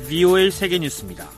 VOA 세계뉴스입니다.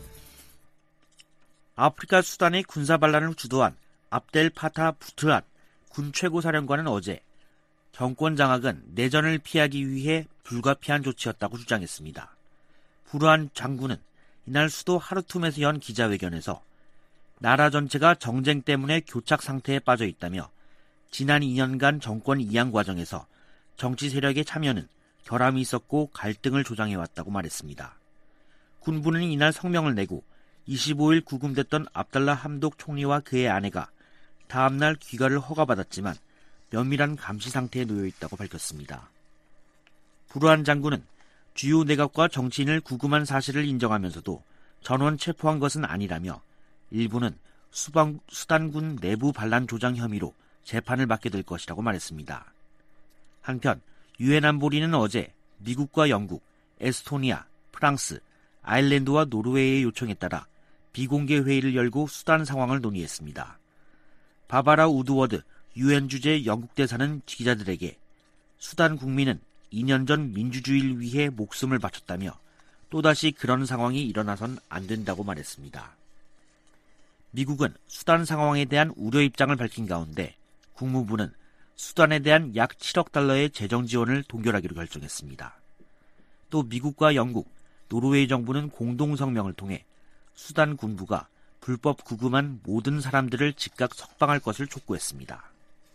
아프리카 수단의 군사반란을 주도한 압델 파타 부트앗 군 최고사령관은 어제 정권 장악은 내전을 피하기 위해 불가피한 조치였다고 주장했습니다. 부르한 장군은 이날 수도 하르툼에서 연 기자회견에서 나라 전체가 정쟁 때문에 교착 상태에 빠져 있다며 지난 2년간 정권 이양 과정에서 정치 세력의 참여는 결함이 있었고 갈등을 조장해왔다고 말했습니다. 군부는 이날 성명을 내고 25일 구금됐던 압달라 함독 총리와 그의 아내가 다음날 귀가를 허가받았지만 면밀한 감시 상태에 놓여 있다고 밝혔습니다. 부르한 장군은 주요 내각과 정치인을 구금한 사실을 인정하면서도 전원 체포한 것은 아니라며 일부는 수단군 내부 반란 조장 혐의로 재판을 받게 될 것이라고 말했습니다. 한편 유엔 안보리는 어제 미국과 영국, 에스토니아, 프랑스, 아일랜드와 노르웨이의 요청에 따라 비공개 회의를 열고 수단 상황을 논의했습니다. 바바라 우드워드 유엔 주재 영국 대사는 기자들에게 수단 국민은 2년 전 민주주의를 위해 목숨을 바쳤다며 또다시 그런 상황이 일어나선 안 된다고 말했습니다. 미국은 수단 상황에 대한 우려 입장을 밝힌 가운데 국무부는 수단에 대한 약 7억 달러의 재정 지원을 동결하기로 결정했습니다. 또 미국과 영국, 노르웨이 정부는 공동 성명을 통해 수단 군부가 불법 구금한 모든 사람들을 즉각 석방할 것을 촉구했습니다.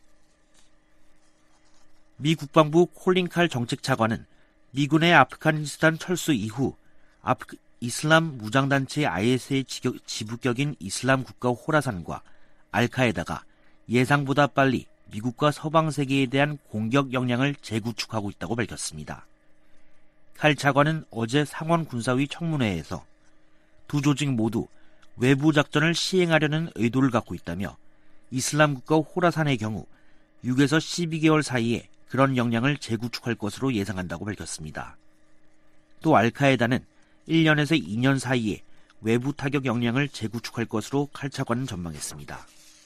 미 국방부 콜린 칼 정책차관은 미군의 아프가니스탄 철수 이후 이슬람 무장단체 IS의 지부격인 이슬람 국가 호라산과 알카에다가 예상보다 빨리 미국과 서방 세계에 대한 공격 역량을 재구축하고 있다고 밝혔습니다. 칼 차관은 어제 상원 군사위 청문회에서 두 조직 모두 외부 작전을 시행하려는 의도를 갖고 있다며 이슬람 국가 호라산의 경우 6에서 12개월 사이에 그런 역량을 재구축할 것으로 예상한다고 밝혔습니다. 또 알카에다는 1년에서 2년 사이에 외부 타격 역량을 재구축할 것으로 칼 차관은 전망했습니다.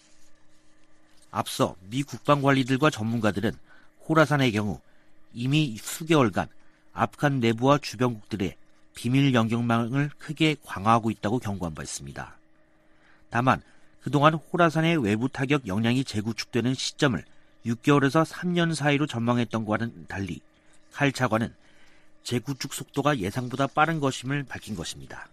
앞서 미 국방관리들과 전문가들은 호라산의 경우 이미 수개월간 아프간 내부와 주변국들의 비밀 영역망을 크게 강화하고 있다고 경고한 바 있습니다. 다만 그동안 호라산의 외부 타격 역량이 재구축되는 시점을 6개월에서 3년 사이로 전망했던 것과는 달리 칼 차관은 재구축 속도가 예상보다 빠른 것임을 밝힌 것입니다.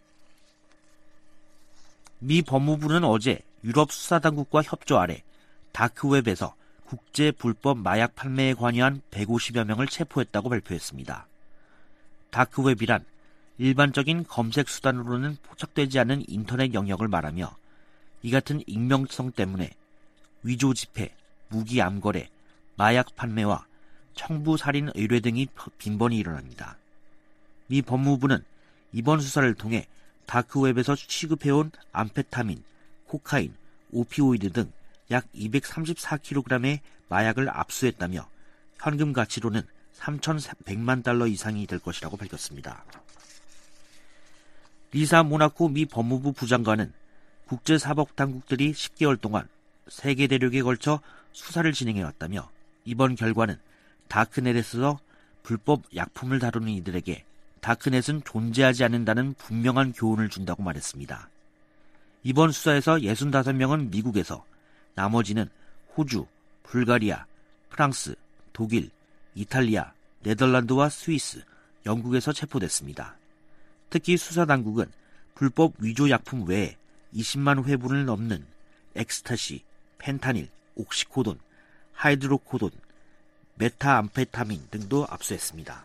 미 법무부는 어제 유럽 수사당국과 협조 아래 다크웹에서 국제 불법 마약 판매에 관여한 150여 명을 체포했다고 발표했습니다. 다크웹이란 일반적인 검색 수단으로는 포착되지 않는 인터넷 영역을 말하며 이 같은 익명성 때문에 위조 지폐, 무기 암거래, 마약 판매와 청부 살인 의뢰 등이 빈번히 일어납니다. 미 법무부는 이번 수사를 통해 다크웹에서 취급해온 암페타민, 코카인, 오피오이드 등 약 234kg의 마약을 압수했다며 현금 가치로는 3,100만 달러 이상이 될 것이라고 밝혔습니다. 리사 모나코 미 법무부 부장관은 국제사법당국들이 10개월 동안 세계 대륙에 걸쳐 수사를 진행해왔다며 이번 결과는 다크넷에서 불법 약품을 다루는 이들에게 다크넷은 존재하지 않는다는 분명한 교훈을 준다고 말했습니다. 이번 수사에서 65명은 미국에서, 나머지는 호주, 불가리아, 프랑스, 독일, 이탈리아, 네덜란드와 스위스, 영국에서 체포됐습니다. 특히 수사당국은 불법 위조 약품 외에 20만 회분을 넘는 엑스타시, 펜타닐, 옥시코돈, 하이드로코돈, 메타암페타민 등도 압수했습니다.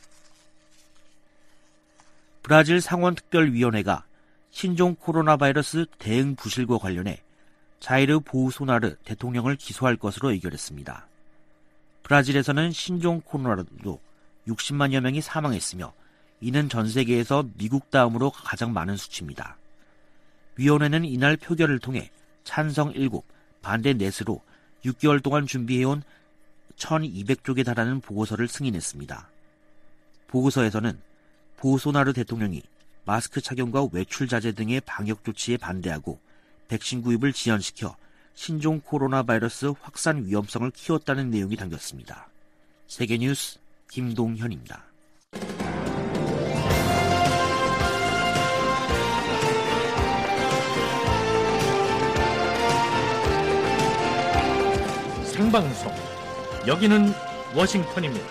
브라질 상원특별위원회가 신종 코로나 바이러스 대응 부실과 관련해 자이르 보우소나르 대통령을 기소할 것으로 의결했습니다. 브라질에서는 신종 코로나로 60만여 명이 사망했으며 이는 전 세계에서 미국 다음으로 가장 많은 수치입니다. 위원회는 이날 표결을 통해 찬성 7, 반대 4으로 6개월 동안 준비해온 1200쪽에 달하는 보고서를 승인했습니다. 보고서에서는 보우소나르 대통령이 마스크 착용과 외출 자제 등의 방역 조치에 반대하고 백신 구입을 지연시켜 신종 코로나 바이러스 확산 위험성을 키웠다는 내용이 담겼습니다. 세계뉴스 김동현입니다. 생방송. 여기는 워싱턴입니다.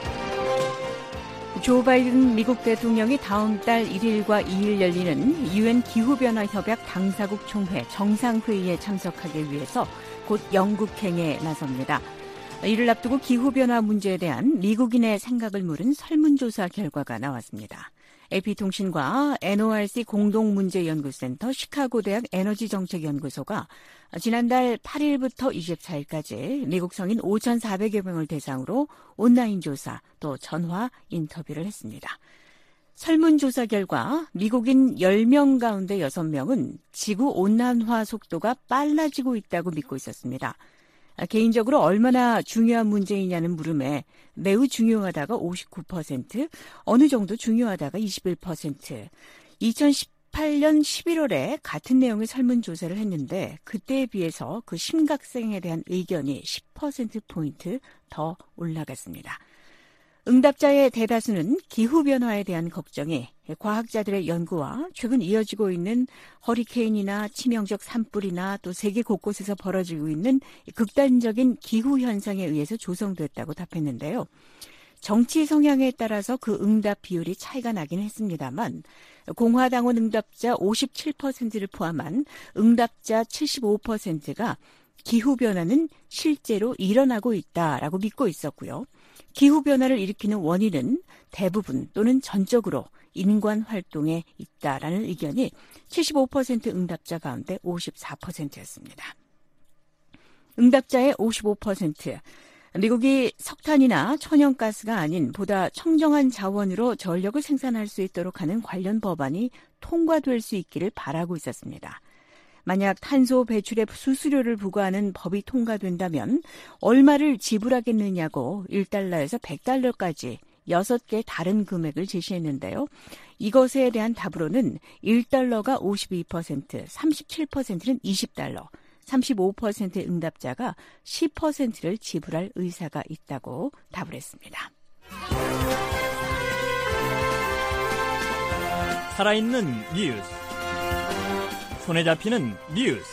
조 바이든 미국 대통령이 다음 달 1일과 2일 열리는 유엔 기후변화협약 당사국 총회 정상회의에 참석하기 위해서 곧 영국행에 나섭니다. 이를 앞두고 기후변화 문제에 대한 미국인의 생각을 물은 설문조사 결과가 나왔습니다. AP통신과 NORC 공동문제연구센터 시카고대학 에너지정책연구소가 지난달 8일부터 24일까지 미국 성인 5,400여 명을 대상으로 온라인 조사 또 전화 인터뷰를 했습니다. 설문조사 결과 미국인 10명 가운데 6명은 지구온난화 속도가 빨라지고 있다고 믿고 있었습니다. 개인적으로 얼마나 중요한 문제이냐는 물음에 매우 중요하다가 59%, 어느 정도 중요하다가 21%, 2018년 11월에 같은 내용의 설문조사를 했는데 그때에 비해서 그 심각성에 대한 의견이 10%포인트 더 올라갔습니다. 응답자의 대다수는 기후변화에 대한 걱정이 과학자들의 연구와 최근 이어지고 있는 허리케인이나 치명적 산불이나 또 세계 곳곳에서 벌어지고 있는 극단적인 기후현상에 의해서 조성됐다고 답했는데요. 정치 성향에 따라서 그 응답 비율이 차이가 나긴 했습니다만 공화당원 응답자 57%를 포함한 응답자 75%가 기후변화는 실제로 일어나고 있다라고 믿고 있었고요. 기후변화를 일으키는 원인은 대부분 또는 전적으로 인간 활동에 있다라는 의견이 75% 응답자 가운데 54%였습니다. 응답자의 55%, 미국이 석탄이나 천연가스가 아닌 보다 청정한 자원으로 전력을 생산할 수 있도록 하는 관련 법안이 통과될 수 있기를 바라고 있었습니다. 만약 탄소 배출에 수수료를 부과하는 법이 통과된다면 얼마를 지불하겠느냐고 1달러에서 100달러까지 6개 다른 금액을 제시했는데요. 이것에 대한 답으로는 1달러가 52%, 37%는 20달러, 35% 응답자가 10%를 지불할 의사가 있다고 답을 했습니다. 살아있는 뉴스. 손에 잡히는 뉴스.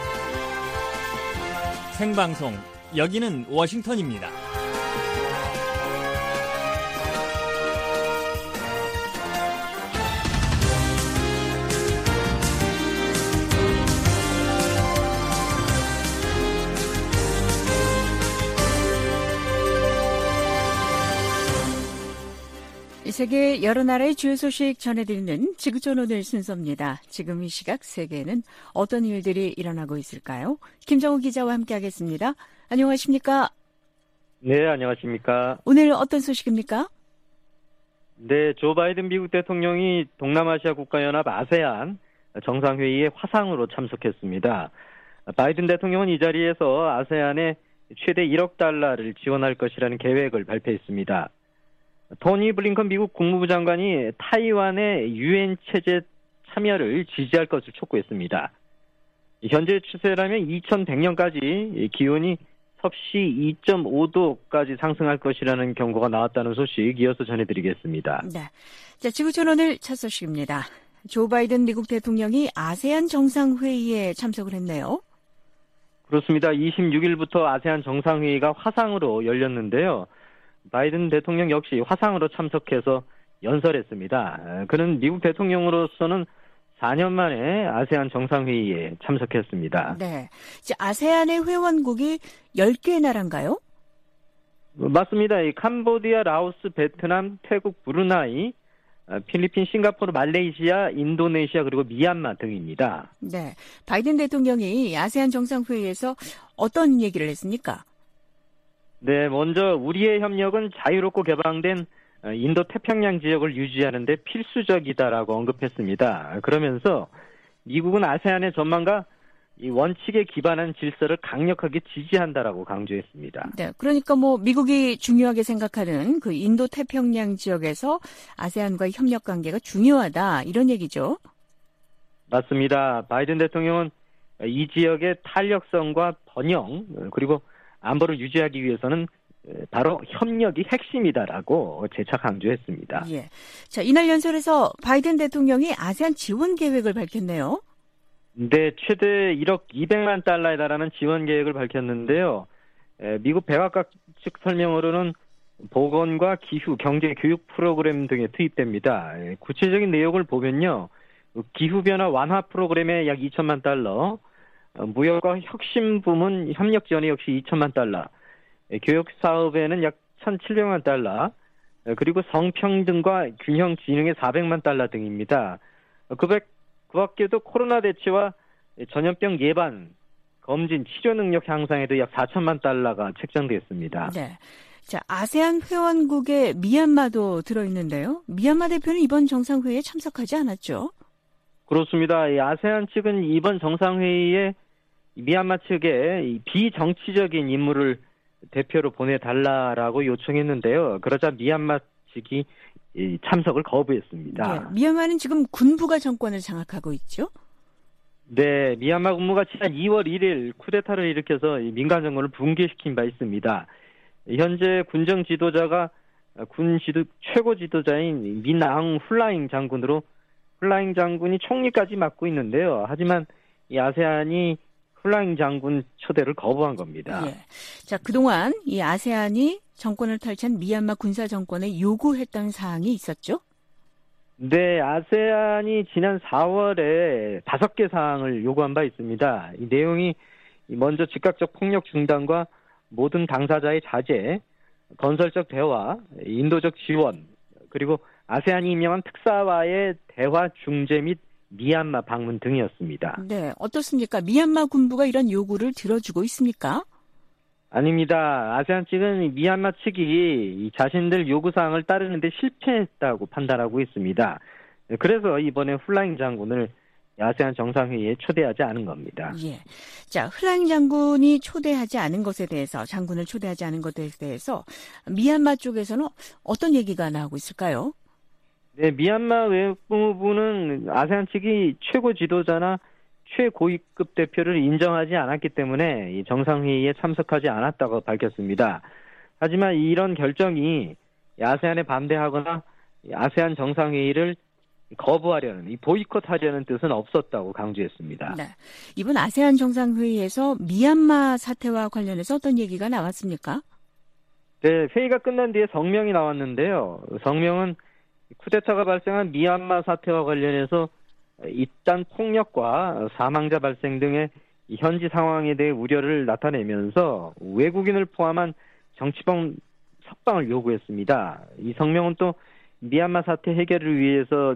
생방송, 여기는 워싱턴입니다. 세계 여러 나라의 주요 소식 전해드리는 지구촌 오늘 순서입니다. 지금 이 시각 세계에는 어떤 일들이 일어나고 있을까요? 김정우 기자와 함께하겠습니다. 안녕하십니까? 네, 안녕하십니까? 오늘 어떤 소식입니까? 네, 조 바이든 미국 대통령이 동남아시아 국가연합 아세안 정상회의에 화상으로 참석했습니다. 바이든 대통령은 이 자리에서 아세안에 최대 1억 달러를 지원할 것이라는 계획을 발표했습니다. 토니 블링컨 미국 국무부 장관이 타이완의 유엔 체제 참여를 지지할 것을 촉구했습니다. 현재 추세라면 2100년까지 기온이 섭씨 2.5도까지 상승할 것이라는 경고가 나왔다는 소식 이어서 전해드리겠습니다. 네, 자, 지구촌 오늘 첫 소식입니다. 조 바이든 미국 대통령이 아세안 정상회의에 참석을 했네요. 그렇습니다. 26일부터 아세안 정상회의가 화상으로 열렸는데요. 바이든 대통령 역시 화상으로 참석해서 연설했습니다. 그는 미국 대통령으로서는 4년 만에 아세안 정상회의에 참석했습니다. 네, 아세안의 회원국이 10개 나라인가요? 맞습니다. 캄보디아, 라오스, 베트남, 태국, 브루나이, 필리핀, 싱가포르, 말레이시아, 인도네시아 그리고 미얀마 등입니다. 네, 바이든 대통령이 아세안 정상회의에서 어떤 얘기를 했습니까? 네, 먼저 우리의 협력은 자유롭고 개방된 인도 태평양 지역을 유지하는 데 필수적이다라고 언급했습니다. 그러면서 미국은 아세안의 전망과 이 원칙에 기반한 질서를 강력하게 지지한다라고 강조했습니다. 네, 그러니까 미국이 중요하게 생각하는 그 인도 태평양 지역에서 아세안과의 협력 관계가 중요하다 이런 얘기죠. 맞습니다. 바이든 대통령은 이 지역의 탄력성과 번영 그리고 안보를 유지하기 위해서는 바로 협력이 핵심이다라고 재차 강조했습니다. 예. 자, 이날 연설에서 바이든 대통령이 아세안 지원 계획을 밝혔네요. 네, 최대 1억 200만 달러에 달하는 지원 계획을 밝혔는데요. 미국 백악관 측 설명으로는 보건과 기후, 경제, 교육 프로그램 등에 투입됩니다. 구체적인 내용을 보면요. 기후변화 완화 프로그램에 약 2천만 달러, 무역과 혁신 부문 협력 지원에 역시 2천만 달러, 교육 사업에는 약 1,700만 달러, 그리고 성평등과 균형 진흥에 400만 달러 등입니다. 그 밖에도 코로나 대처와 전염병 예방, 검진, 치료 능력 향상에도 약 4천만 달러가 책정됐습니다. 네. 자, 아세안 회원국에 미얀마도 들어있는데요. 미얀마 대표는 이번 정상회의에 참석하지 않았죠? 그렇습니다. 아세안 측은 이번 정상회의에 미얀마 측에 비정치적인 인물을 대표로 보내달라라고 요청했는데요. 그러자 미얀마 측이 참석을 거부했습니다. 네, 미얀마는 지금 군부가 정권을 장악하고 있죠? 네, 미얀마 군부가 지난 2월 1일 쿠데타를 일으켜서 민간 정권을 붕괴시킨 바 있습니다. 현재 군정 지도자가 최고 지도자인 민앙 훌라잉 장군으로 훌라잉 장군이 총리까지 맡고 있는데요. 하지만 이 아세안이 훌라잉 장군 초대를 거부한 겁니다. 예. 자, 그동안 이 아세안이 정권을 탈취한 미얀마 군사 정권에 요구했던 사항이 있었죠? 네, 아세안이 지난 4월에 5개 사항을 요구한 바 있습니다. 이 내용이 먼저 즉각적 폭력 중단과 모든 당사자의 자제, 건설적 대화, 인도적 지원, 그리고 아세안이 임명한 특사와의 대화 중재 및 미얀마 방문 등이었습니다. 네, 어떻습니까? 미얀마 군부가 이런 요구를 들어주고 있습니까? 아닙니다. 아세안 측은 미얀마 측이 자신들 요구사항을 따르는데 실패했다고 판단하고 있습니다. 그래서 이번에 훌라잉 장군을 아세안 정상회의에 초대하지 않은 겁니다. 예. 자, 훌라잉 장군이 초대하지 않은 것에 대해서, 장군을 초대하지 않은 것에 대해서 미얀마 쪽에서는 어떤 얘기가 나오고 있을까요? 네, 미얀마 외무부는 아세안 측이 최고 지도자나 최고위급 대표를 인정하지 않았기 때문에 이 정상회의에 참석하지 않았다고 밝혔습니다. 하지만 이런 결정이 아세안에 반대하거나 아세안 정상회의를 거부하려는, 이 보이콧하려는 뜻은 없었다고 강조했습니다. 네. 이번 아세안 정상회의에서 미얀마 사태와 관련해서 어떤 얘기가 나왔습니까? 네, 회의가 끝난 뒤에 성명이 나왔는데요. 성명은 쿠데타가 발생한 미얀마 사태와 관련해서 잇단 폭력과 사망자 발생 등의 현지 상황에 대해 우려를 나타내면서 외국인을 포함한 정치범 석방을 요구했습니다. 이 성명은 또 미얀마 사태 해결을 위해서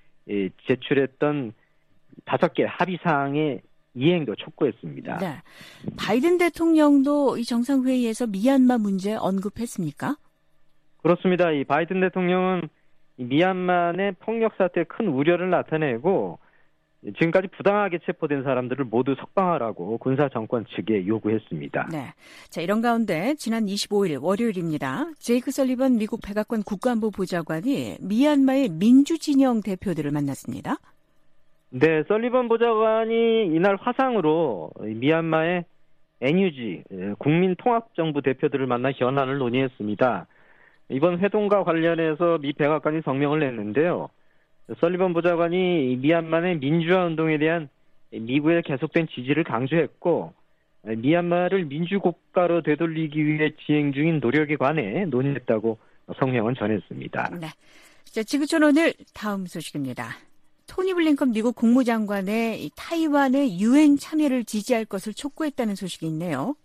제출했던 5개 합의사항의 이행도 촉구했습니다. 네. 바이든 대통령도 이 정상회의에서 미얀마 문제 언급했습니까? 그렇습니다. 이 바이든 대통령은 미얀마 내 폭력 사태에 큰 우려를 나타내고 지금까지 부당하게 체포된 사람들을 모두 석방하라고 군사 정권 측에 요구했습니다. 네. 자, 이런 가운데 지난 25일 월요일입니다. 제이크 설리번 미국 백악관 국가안보 보좌관이 미얀마의 민주진영 대표들을 만났습니다. 네, 설리번 보좌관이 이날 화상으로 미얀마의 NUG 국민통합정부 대표들을 만나 현안을 논의했습니다. 이번 회동과 관련해서 미 백악관이 성명을 냈는데요. 설리번 보좌관이 미얀마 내 민주화 운동에 대한 미국의 계속된 지지를 강조했고 미얀마를 민주국가로 되돌리기 위해 진행 중인 노력에 관해 논의했다고 성명은 전했습니다. 네. 자, 지구촌 오늘 다음 소식입니다. 토니 블링컨 미국 국무장관의 타이완의 유엔 참여를 지지할 것을 촉구했다는 소식이 있네요.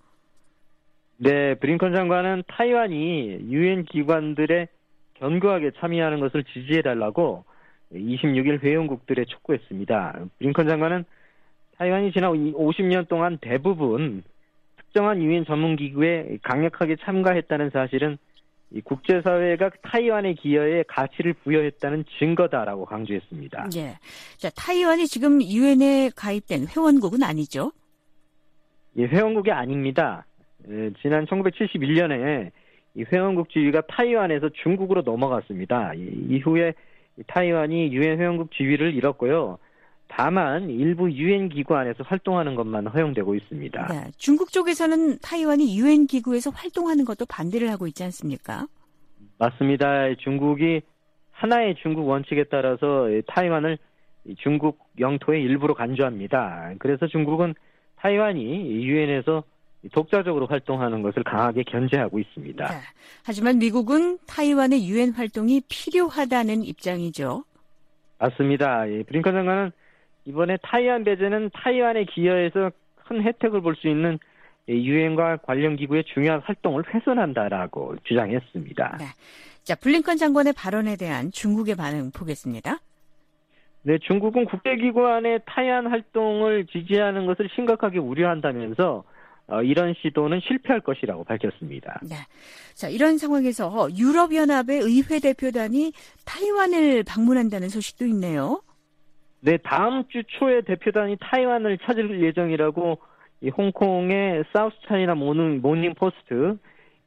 네, 블링컨 장관은 타이완이 유엔 기관들에 견고하게 참여하는 것을 지지해달라고 26일 회원국들에 촉구했습니다. 블링컨 장관은 타이완이 지난 50년 동안 대부분 특정한 유엔 전문기구에 강력하게 참가했다는 사실은 이 국제사회가 타이완의 기여에 가치를 부여했다는 증거다라고 강조했습니다. 예. 자, 타이완이 지금 유엔에 가입된 회원국은 아니죠? 예, 회원국이 아닙니다. 지난 1971년에 이 회원국 지위가 타이완에서 중국으로 넘어갔습니다. 이후에 타이완이 유엔 회원국 지위를 잃었고요. 다만 일부 유엔 기구 안에서 활동하는 것만 허용되고 있습니다. 네, 중국 쪽에서는 타이완이 유엔 기구에서 활동하는 것도 반대를 하고 있지 않습니까? 맞습니다. 중국이 하나의 중국 원칙에 따라서 타이완을 중국 영토의 일부로 간주합니다. 그래서 중국은 타이완이 유엔에서 독자적으로 활동하는 것을 강하게 견제하고 있습니다. 네. 하지만 미국은 타이완의 유엔 활동이 필요하다는 입장이죠. 맞습니다. 블링컨 장관은 이번에 타이완 배제는 타이완에 기여해서 큰 혜택을 볼 수 있는 유엔과 관련 기구의 중요한 활동을 훼손한다라고 주장했습니다. 네. 자, 블링컨 장관의 발언에 대한 중국의 반응 보겠습니다. 네, 중국은 국제기구 안에 타이완 활동을 지지하는 것을 심각하게 우려한다면서 이런 시도는 실패할 것이라고 밝혔습니다. 네. 자, 이런 상황에서 유럽연합의 의회 대표단이 타이완을 방문한다는 소식도 있네요. 네, 다음 주 초에 대표단이 타이완을 찾을 예정이라고 이 홍콩의 사우스 차이나 모닝 포스트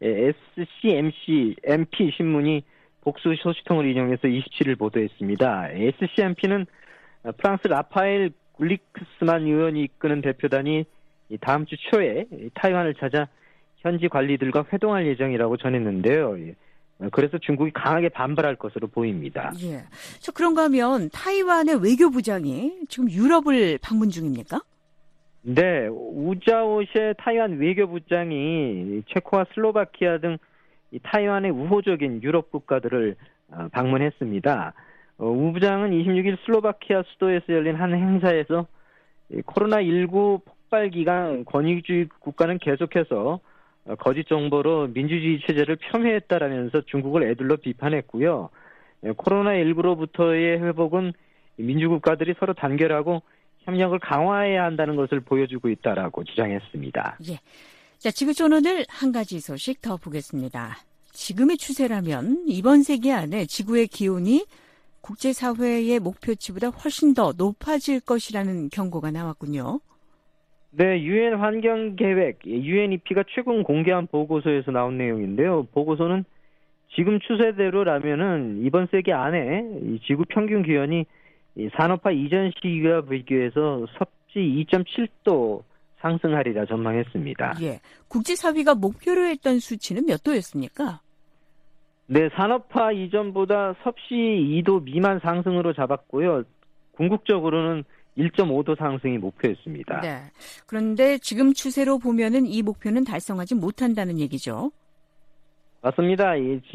SCMP 신문이 복수 소식통을 인용해서 27일 보도했습니다. SCMP는 프랑스 라파엘 굴리크스만 의원이 이끄는 대표단이 다음 주 초에 타이완을 찾아 현지 관리들과 회동할 예정이라고 전했는데요. 그래서 중국이 강하게 반발할 것으로 보입니다. 예. 저 그런가 하면 타이완의 외교부장이 지금 유럽을 방문 중입니까? 네, 우자오셰 타이완 외교부장이 체코와 슬로바키아 등 타이완의 우호적인 유럽 국가들을 방문했습니다. 우 부장은 26일 슬로바키아 수도에서 열린 한 행사에서 코로나19 폭발 기간 권위주의 국가는 계속해서 거짓 정보로 민주주의 체제를 폄훼했다라면서 중국을 에둘러 비판했고요. 코로나19로부터의 회복은 민주국가들이 서로 단결하고 협력을 강화해야 한다는 것을 보여주고 있다라고 주장했습니다. 예. 자, 지구촌 오늘 한 가지 소식 더 보겠습니다. 지금의 추세라면 이번 세기 안에 지구의 기온이 국제사회의 목표치보다 훨씬 더 높아질 것이라는 경고가 나왔군요. 네, 유엔 환경계획, UNEP가 최근 공개한 보고서에서 나온 내용인데요. 보고서는 지금 추세대로라면은 이번 세기 안에 이 지구 평균 기온이 산업화 이전 시기와 비교해서 섭씨 2.7도 상승하리라 전망했습니다. 예, 국제사회가 목표로 했던 수치는 몇 도였습니까? 네, 산업화 이전보다 섭씨 2도 미만 상승으로 잡았고요. 궁극적으로는 1.5도 상승이 목표였습니다. 네. 그런데 지금 추세로 보면은 이 목표는 달성하지 못한다는 얘기죠. 맞습니다.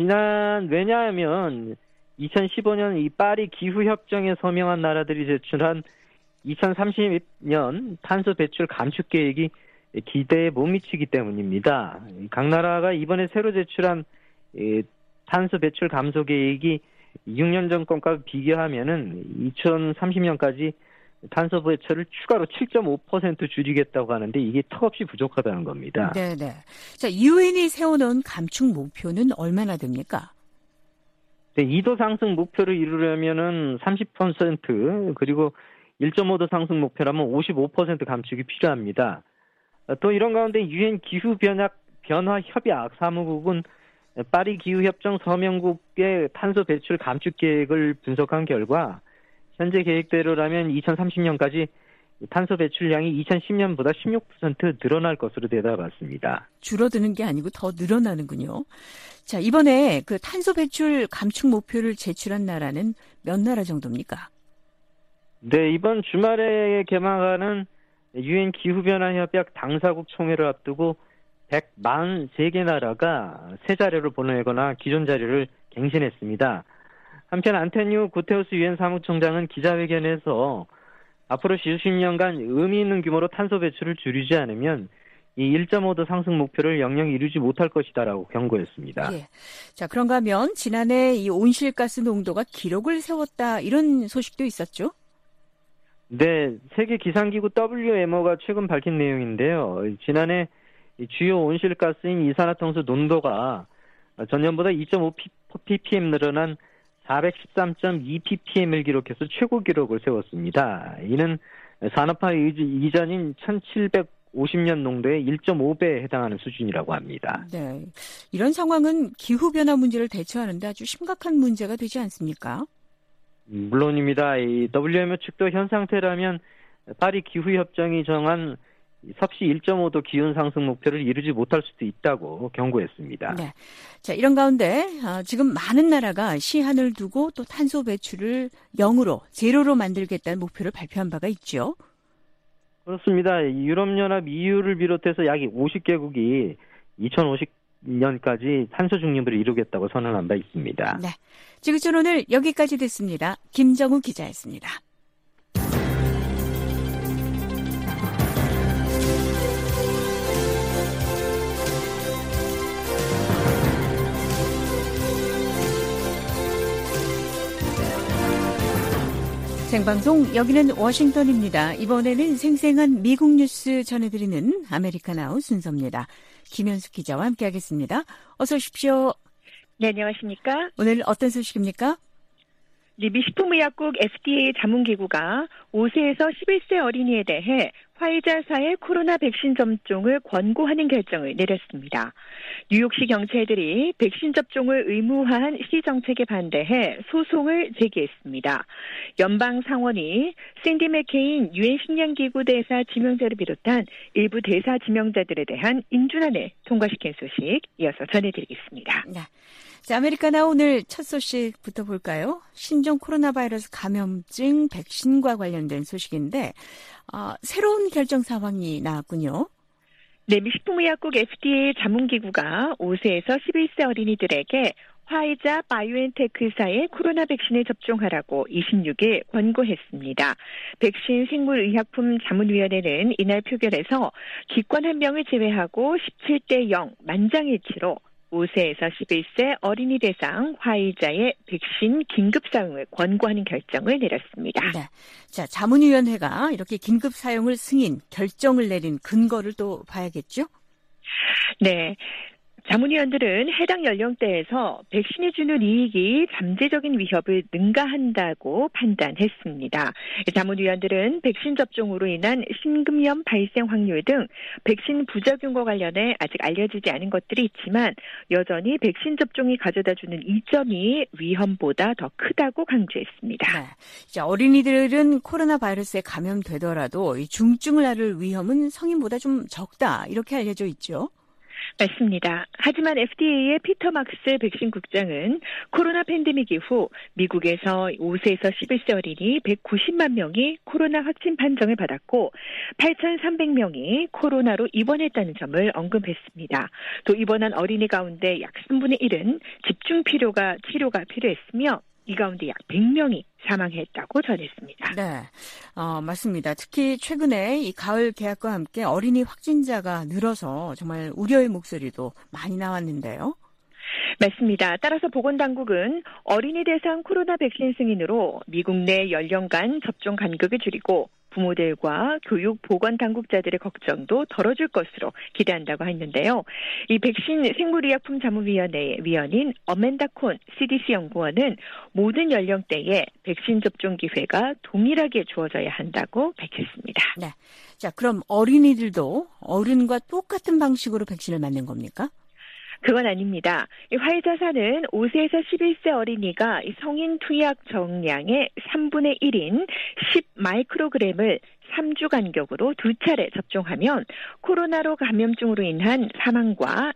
왜냐하면 2015년 이 파리 기후협정에 서명한 나라들이 제출한 2030년 탄소 배출 감축 계획이 기대에 못 미치기 때문입니다. 각 나라가 이번에 새로 제출한 탄소 배출 감소 계획이 6년 전 것과 비교하면은 2030년까지 탄소 배출을 추가로 7.5% 줄이겠다고 하는데 이게 턱없이 부족하다는 겁니다. 네네. 자, 유엔이 세워놓은 감축 목표는 얼마나 됩니까? 네, 2도 상승 목표를 이루려면은 30% 그리고 1.5도 상승 목표라면 55% 감축이 필요합니다. 또 이런 가운데 유엔 기후변화 협약 사무국은 파리 기후협정 서명국의 탄소 배출 감축 계획을 분석한 결과 현재 계획대로라면 2030년까지 탄소 배출량이 2010년보다 16% 늘어날 것으로 내다봤습니다. 줄어드는 게 아니고 더 늘어나는군요. 자, 이번에 그 탄소 배출 감축 목표를 제출한 나라는 몇 나라 정도입니까? 네, 이번 주말에 개막하는 유엔 기후변화협약 당사국 총회를 앞두고 143개 나라가 새 자료를 보내거나 기존 자료를 갱신했습니다. 한편 안토니오 구테우스 유엔 사무총장은 기자회견에서 앞으로 수십 년간 의미 있는 규모로 탄소 배출을 줄이지 않으면 이 1.5도 상승 목표를 영영 이루지 못할 것이다라고 경고했습니다. 예. 자, 그런가 하면 지난해 이 온실가스 농도가 기록을 세웠다 이런 소식도 있었죠? 네, 세계 기상기구 WMO가 최근 밝힌 내용인데요. 지난해 주요 온실가스인 이산화탄소 농도가 전년보다 2.5 ppm 늘어난 413.2 ppm을 기록해서 최고 기록을 세웠습니다. 이는 산업화 이전인 1750년 농도의 1.5배에 해당하는 수준이라고 합니다. 네, 이런 상황은 기후변화 문제를 대처하는데 아주 심각한 문제가 되지 않습니까? 물론입니다. 이 WMO 측도 현 상태라면 파리 기후협정이 정한 섭씨 1.5도 기온 상승 목표를 이루지 못할 수도 있다고 경고했습니다. 네. 자, 이런 가운데 지금 많은 나라가 시한을 두고 또 탄소 배출을 0으로, 제로로 만들겠다는 목표를 발표한 바가 있죠. 그렇습니다. 유럽연합 EU를 비롯해서 약 50개국이 2050년까지 탄소 중립을 이루겠다고 선언한 바 있습니다. 네, 지구촌 오늘 여기까지 됐습니다. 김정우 기자였습니다. 생방송 여기는 워싱턴입니다. 이번에는 생생한 미국 뉴스 전해드리는 아메리카나우 순서입니다. 김현숙 기자와 함께하겠습니다. 어서 오십시오. 네, 안녕하십니까? 오늘 어떤 소식입니까? 미식품의약국 FDA 자문기구가 5세에서 11세 어린이에 대해 화이자사의 코로나 백신 접종을 권고하는 결정을 내렸습니다. 뉴욕시 경찰들이 백신 접종을 의무화한 시 정책에 반대해 소송을 제기했습니다. 연방 상원이 샌디 맥케인 유엔 식량기구 대사 지명자를 비롯한 일부 대사 지명자들에 대한 인준안을 통과시킨 소식 이어서 전해드리겠습니다. 네. 자, 아메리카나 오늘 첫 소식부터 볼까요? 신종 코로나 바이러스 감염증 백신과 관련된 소식인데 새로운 결정 사항이 나왔군요. 네, 미식품의약국 FDA 자문기구가 5세에서 11세 어린이들에게 화이자 바이오엔테크사의 코로나 백신을 접종하라고 26일 권고했습니다. 백신 생물의약품 자문위원회는 이날 표결에서 기권 한 명을 제외하고 17대 0 만장일치로 5세에서 11세 어린이 대상 화이자의 백신 긴급 사용을 권고하는 결정을 내렸습니다. 네. 자, 자문위원회가 이렇게 긴급 사용을 승인, 결정을 내린 근거를 또 봐야겠죠? 네. 자문위원들은 해당 연령대에서 백신이 주는 이익이 잠재적인 위협을 능가한다고 판단했습니다. 자문위원들은 백신 접종으로 인한 심근염 발생 확률 등 백신 부작용과 관련해 아직 알려지지 않은 것들이 있지만 여전히 백신 접종이 가져다주는 이점이 위험보다 더 크다고 강조했습니다. 네. 자, 어린이들은 코로나 바이러스에 감염되더라도 이 중증을 앓을 위험은 성인보다 좀 적다 이렇게 알려져 있죠. 맞습니다. 하지만 FDA의 피터 막스 백신 국장은 코로나 팬데믹 이후 미국에서 5세에서 11세 어린이 190만 명이 코로나 확진 판정을 받았고 8,300명이 코로나로 입원했다는 점을 언급했습니다. 또 입원한 어린이 가운데 약 3분의 1은 집중 치료가 필요했으며 이 가운데 약 100명이 사망했다고 전했습니다. 네, 맞습니다. 특히 최근에 이 가을 개학과 함께 어린이 확진자가 늘어서 정말 우려의 목소리도 많이 나왔는데요. 맞습니다. 따라서 보건당국은 어린이 대상 코로나 백신 승인으로 미국 내 연령간 접종 간격을 줄이고 부모들과 교육 보건 당국자들의 걱정도 덜어줄 것으로 기대한다고 했는데요. 이 백신 생물의약품 자문위원회의 위원인 어멘다 콘 CDC 연구원은 모든 연령대에 백신 접종 기회가 동일하게 주어져야 한다고 밝혔습니다. 네. 자, 그럼 어린이들도 어른과 똑같은 방식으로 백신을 맞는 겁니까? 그건 아닙니다. 화이자사는 5세에서 11세 어린이가 성인 투약 정량의 3분의 1인 10 마이크로그램을 3주 간격으로 2차례 접종하면 코로나로 감염증으로 인한 사망과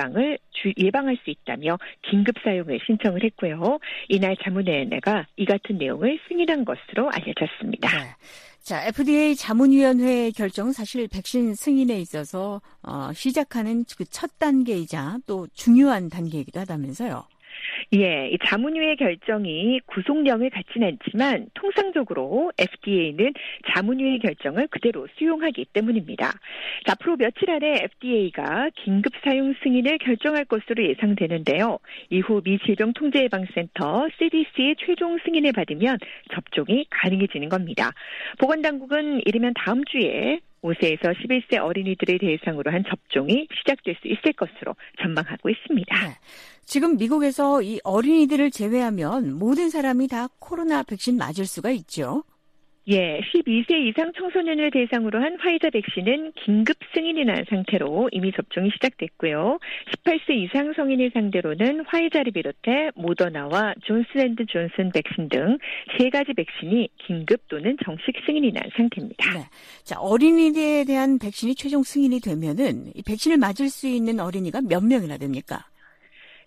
예방할 수 있다며 긴급 사용을 신청을 했고요. 이날 자문위원회가 이 같은 내용을 승인한 것으로 알려졌습니다. 네. 자, FDA 자문위원회의 결정은 사실 백신 승인에 있어서 시작하는 그 첫 단계이자 또 중요한 단계이기도 하다면서요. 예, 이 자문위의 결정이 구속력을 갖지는 않지만 통상적으로 FDA는 자문위의 결정을 그대로 수용하기 때문입니다. 앞으로 며칠 안에 FDA가 긴급 사용 승인을 결정할 것으로 예상되는데요. 이후 미 질병통제예방센터 CDC의 최종 승인을 받으면 접종이 가능해지는 겁니다. 보건당국은 이르면 다음 주에 5세에서 11세 어린이들을 대상으로 한 접종이 시작될 수 있을 것으로 전망하고 있습니다. 네. 지금 미국에서 이 어린이들을 제외하면 모든 사람이 다 코로나 백신 맞을 수가 있죠. 예, 12세 이상 청소년을 대상으로 한 화이자 백신은 긴급 승인이 난 상태로 이미 접종이 시작됐고요. 18세 이상 성인을 상대로는 화이자를 비롯해 모더나와 존슨앤드존슨 백신 등 3가지 백신이 긴급 또는 정식 승인이 난 상태입니다. 네. 자, 어린이에 대한 백신이 최종 승인이 되면은 이 백신을 맞을 수 있는 어린이가 몇 명이나 됩니까?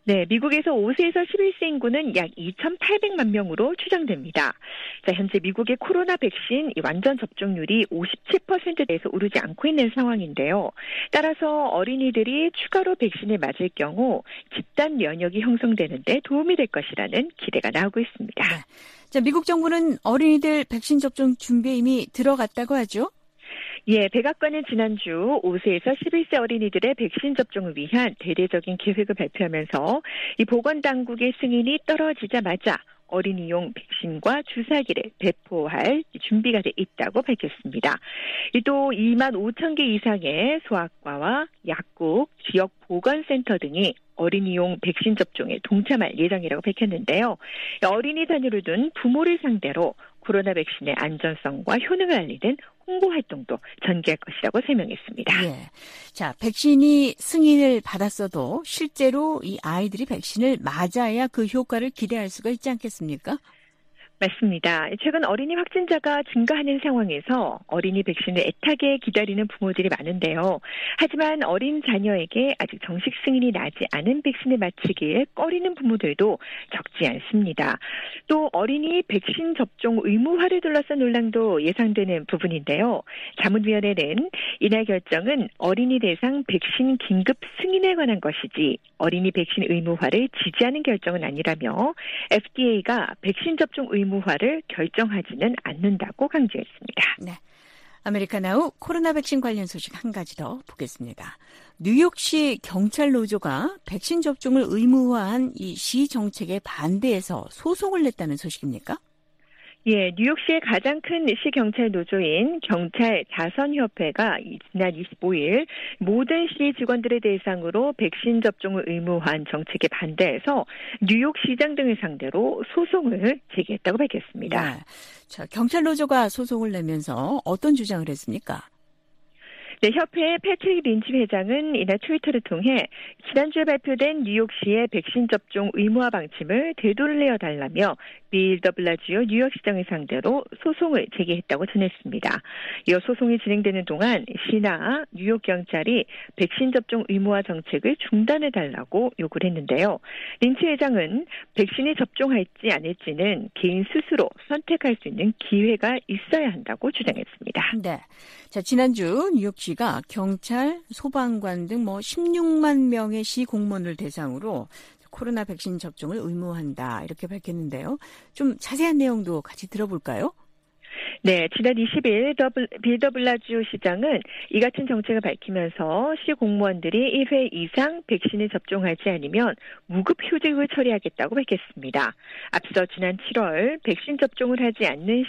네, 미국에서 5세에서 11세 인구는 약 2,800만 명으로 추정됩니다. 자, 현재 미국의 코로나 백신 완전 접종률이 57%대에서 오르지 않고 있는 상황인데요. 따라서 어린이들이 추가로 백신을 맞을 경우 집단 면역이 형성되는 데 도움이 될 것이라는 기대가 나오고 있습니다. 네. 자, 미국 정부는 어린이들 백신 접종 준비에 이미 들어갔다고 하죠? 예, 백악관은 지난주 5세에서 11세 어린이들의 백신 접종을 위한 대대적인 계획을 발표하면서 이 보건당국의 승인이 떨어지자마자 어린이용 백신과 주사기를 배포할 준비가 돼 있다고 밝혔습니다. 또 2만 5천 개 이상의 소아과와 약국, 지역 보건센터 등이 어린이용 백신 접종에 동참할 예정이라고 밝혔는데요. 어린이 단위로 둔 부모를 상대로 코로나 백신의 안전성과 효능을 알리는 홍보 활동도 전개할 것이라고 설명했습니다. 예. 자, 백신이 승인을 받았어도 실제로 이 아이들이 백신을 맞아야 그 효과를 기대할 수가 있지 않겠습니까? 맞습니다. 최근 어린이 확진자가 증가하는 상황에서 어린이 백신을 애타게 기다리는 부모들이 많은데요. 하지만 어린 자녀에게 아직 정식 승인이 나지 않은 백신을 맞히기에 꺼리는 부모들도 적지 않습니다. 또 어린이 백신 접종 의무화를 둘러싼 논란도 예상되는 부분인데요. 자문위원회는 이날 결정은 어린이 대상 백신 긴급 승인에 관한 것이지 어린이 백신 의무화를 지지하는 결정은 아니라며 FDA가 백신 접종 의무화를 결정하지는 않는다고 강조했습니다. 네. 아메리카나우 코로나 백신 관련 소식 한 가지 더 보겠습니다. 뉴욕시 경찰 노조가 백신 접종을 의무화한 이 시 정책에 반대해서 소송을 냈다는 소식입니까? 예, 뉴욕시의 가장 큰 시 경찰 노조인 경찰 자선협회가 지난 25일 모든 시 직원들의 대상으로 백신 접종을 의무화한 정책에 반대해서 뉴욕시장 등을 상대로 소송을 제기했다고 밝혔습니다. 네. 자, 경찰 노조가 소송을 내면서 어떤 주장을 했습니까? 네, 협회의 패트릭 린치 회장은 이날 트위터를 통해 지난주에 발표된 뉴욕시의 백신 접종 의무화 방침을 되돌려달라며 빌 더 블라지오 뉴욕시장을 상대로 소송을 제기했다고 전했습니다. 이어 소송이 진행되는 동안 시나 뉴욕 경찰이 백신 접종 의무화 정책을 중단해달라고 요구를 했는데요. 린치 회장은 백신을 접종할지 아닐지는 개인 스스로 선택할 수 있는 기회가 있어야 한다고 주장했습니다. 네. 자, 지난주 뉴욕시가 경찰, 소방관 등 16만 명의 시 공무원을 대상으로 코로나 백신 접종을 의무화한다 이렇게 밝혔는데요. 좀 자세한 내용도 같이 들어볼까요? 네, 지난 20일 빌 더 블라지오 시장은 이 같은 정책을 밝히면서 시 공무원들이 1회 이상 백신을 접종하지 않으면 무급 휴직을 처리하겠다고 밝혔습니다. 앞서 지난 7월 백신 접종을 하지 않을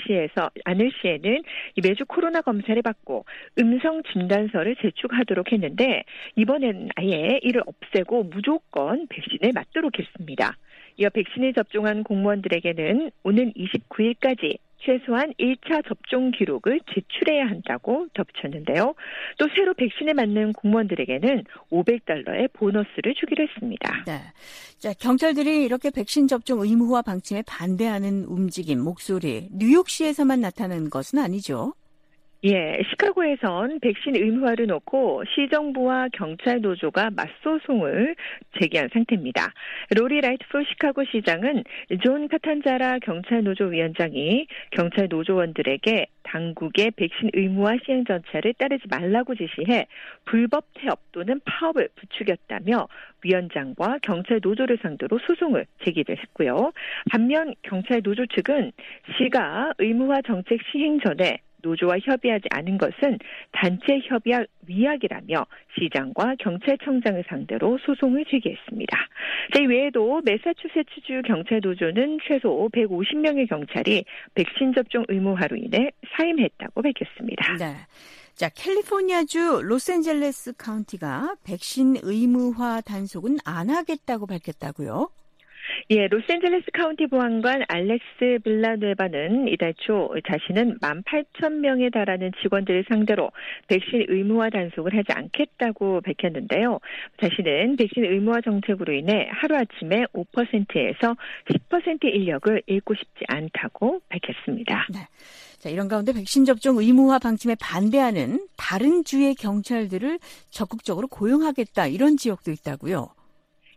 시에는 매주 코로나 검사를 받고 음성 진단서를 제출하도록 했는데 이번엔 아예 이를 없애고 무조건 백신을 맞도록 했습니다. 이어 백신을 접종한 공무원들에게는 오는 29일까지 최소한 1차 접종 기록을 제출해야 한다고 덧붙였는데요. 또 새로 백신을 맞는 공무원들에게는 $500의 보너스를 주기로 했습니다. 네. 자, 경찰들이 이렇게 백신 접종 의무화 방침에 반대하는 움직임, 목소리, 뉴욕시에서만 나타나는 것은 아니죠? 예, 시카고에선 백신 의무화를 놓고 시정부와 경찰 노조가 맞소송을 제기한 상태입니다. 로리 라이트풀 시카고 시장은 존 카탄자라 경찰 노조 위원장이 경찰 노조원들에게 당국의 백신 의무화 시행 절차를 따르지 말라고 지시해 불법 태업 또는 파업을 부추겼다며 위원장과 경찰 노조를 상대로 소송을 제기를 했고요. 반면 경찰 노조 측은 시가 의무화 정책 시행 전에 노조와 협의하지 않은 것은 단체 협약 위약이라며 시장과 경찰청장을 상대로 소송을 제기했습니다. 이 외에도 매사추세츠주 경찰 노조는 최소 150명의 경찰이 백신 접종 의무화로 인해 사임했다고 밝혔습니다. 네. 자, 캘리포니아주 로스앤젤레스 카운티가 백신 의무화 단속은 안 하겠다고 밝혔다고요? 예, 로스앤젤레스 카운티 보안관 알렉스 빌라누에바는 이달 초 자신은 18,000명에 달하는 직원들을 상대로 백신 의무화 단속을 하지 않겠다고 밝혔는데요. 자신은 백신 의무화 정책으로 인해 하루아침에 5%에서 10% 인력을 잃고 싶지 않다고 밝혔습니다. 네. 자, 이런 가운데 백신 접종 의무화 방침에 반대하는 다른 주의 경찰들을 적극적으로 고용하겠다 이런 지역도 있다고요?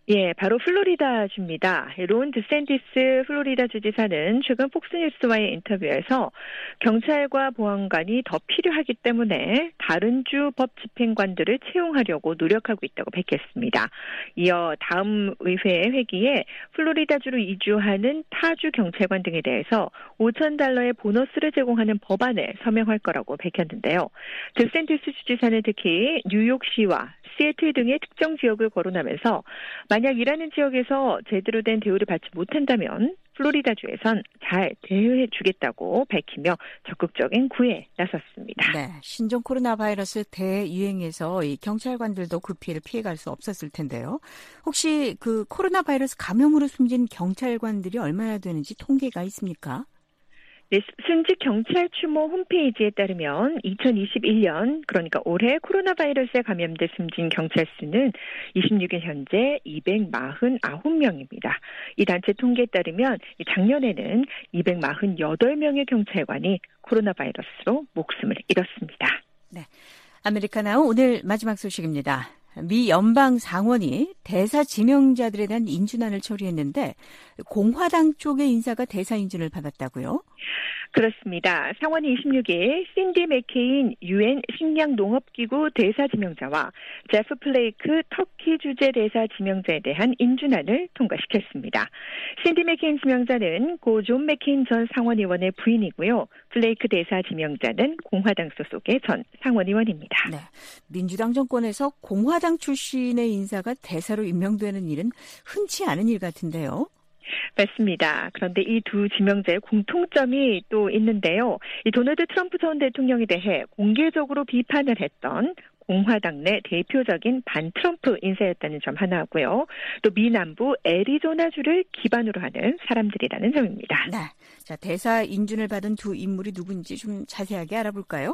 예, 바로 플로리다주입니다. 론 드샌티스 플로리다 주지사는 최근 폭스뉴스와의 인터뷰에서 경찰과 보안관이 더 필요하기 때문에 다른 주 법 집행관들을 채용하려고 노력하고 있다고 밝혔습니다. 이어 다음 의회 회기에 플로리다주로 이주하는 타주 경찰관 등에 대해서 $5,000의 보너스를 제공하는 법안을 서명할 거라고 밝혔는데요. 드샌티스 주지사는 특히 뉴욕시와 시애틀 등의 특정 지역을 거론하면서 만약 일하는 지역에서 제대로 된 대우를 받지 못한다면 플로리다주에선 잘 대우해 주겠다고 밝히며 적극적인 구애에 나섰습니다. 네, 신종 코로나 바이러스 대유행에서 이 경찰관들도 그 피해를 피해갈 수 없었을 텐데요. 혹시 그 코로나 바이러스 감염으로 숨진 경찰관들이 얼마나 되는지 통계가 있습니까? 네, 순직 경찰 추모 홈페이지에 따르면 2021년 그러니까 올해 코로나 바이러스에 감염돼 숨진 경찰 수는 26일 현재 249명입니다. 이 단체 통계에 따르면 작년에는 248명의 경찰관이 코로나 바이러스로 목숨을 잃었습니다. 네, 아메리카나우 오늘 마지막 소식입니다. 미 연방 상원이 대사 지명자들에 대한 인준안을 처리했는데 공화당 쪽의 인사가 대사 인준을 받았다고요? 그렇습니다. 상원이 26일 신디 맥케인 유엔 식량농업기구 대사 지명자와 제프 플레이크 터키 주재 대사 지명자에 대한 인준안을 통과시켰습니다. 신디 맥케인 지명자는 고 존 맥케인 전 상원의원의 부인이고요. 플레이크 대사 지명자는 공화당 소속의 전 상원의원입니다. 네, 민주당 정권에서 공화당 출신의 인사가 대사로 임명되는 일은 흔치 않은 일 같은데요. 맞습니다. 그런데 이 두 지명자의 공통점이 또 있는데요. 이 도널드 트럼프 전 대통령에 대해 공개적으로 비판을 했던 공화당 내 대표적인 반트럼프 인사였다는 점 하나고요. 또 미 남부 애리조나주를 기반으로 하는 사람들이라는 점입니다. 네, 자 대사 인준을 받은 두 인물이 누군지 좀 자세하게 알아볼까요?